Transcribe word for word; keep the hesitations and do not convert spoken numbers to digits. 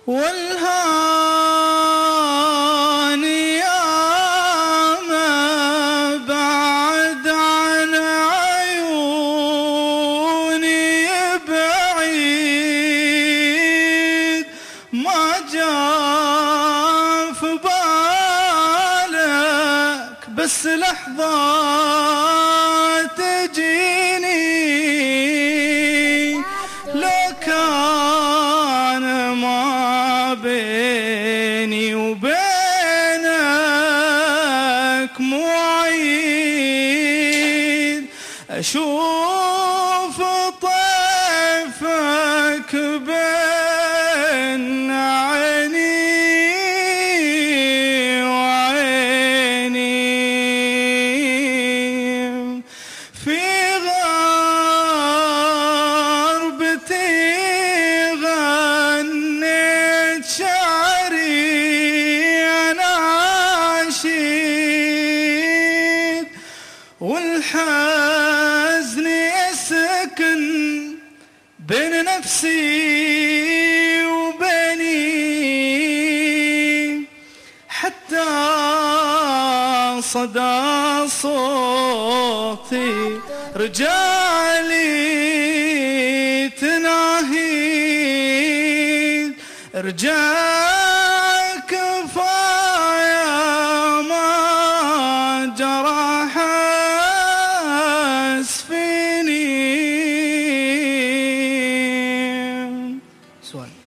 والهاني ياما بعد عن عيوني بعيد، ما جاء في بالك بس لحظة تجيني، لو كان ما بيني وبينك موعد، أشوف طيفك بين عيني وعيني، في غربتي غنيت شعري أناشيد، والحزن يسكن بين نفسي وبيني، حتى صدى صوتي رجالي تناهي، رجال